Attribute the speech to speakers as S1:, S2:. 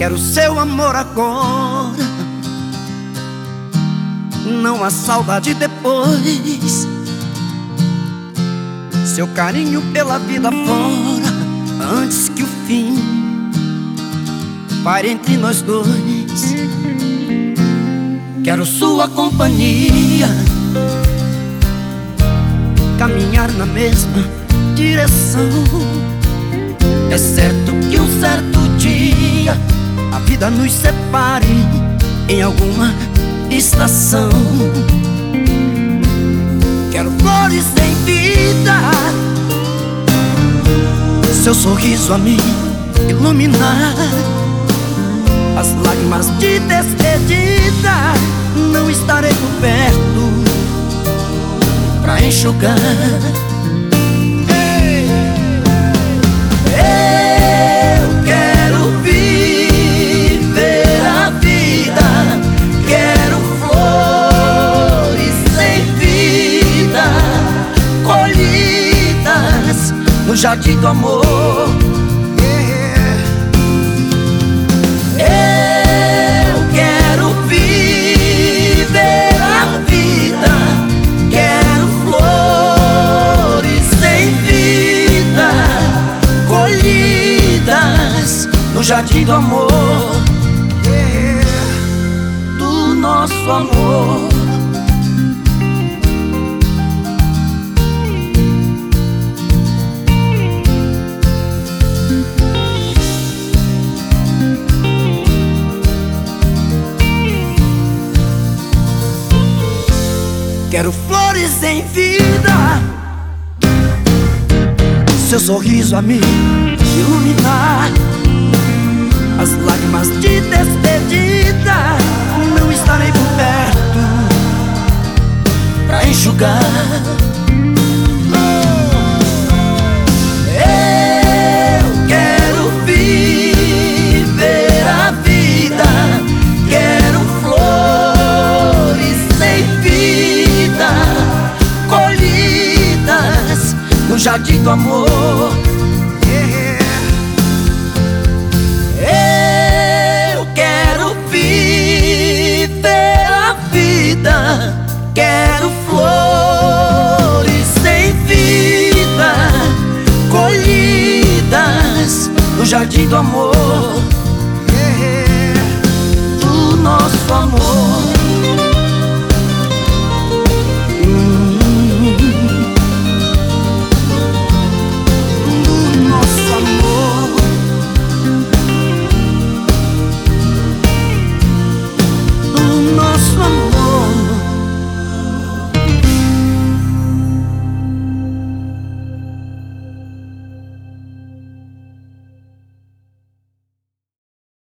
S1: Quero seu amor agora, não há saudade depois. Seu carinho pela vida fora, antes que o fim pare entre nós dois. Quero sua companhia, caminhar na mesma direção. É certo que um certo dia a vida nos separe em alguma estação. Quero flores em vida, seu sorriso a me iluminar. As lágrimas de despedida não estarei por perto pra enxugar. Eu quero viver a vida, quero flores sem vida, colhidas no jardim do amor. No jardim do amor, do nosso amor. Quero flores em vida, seu sorriso a me iluminar. As lágrimas de despedida não estarei por perto pra enxugar. Eu quero viver a vida, quero flores sem vida, colhidas no jardim do amor. Quero flores sem vida, colhidas no jardim do amor, do nosso amor.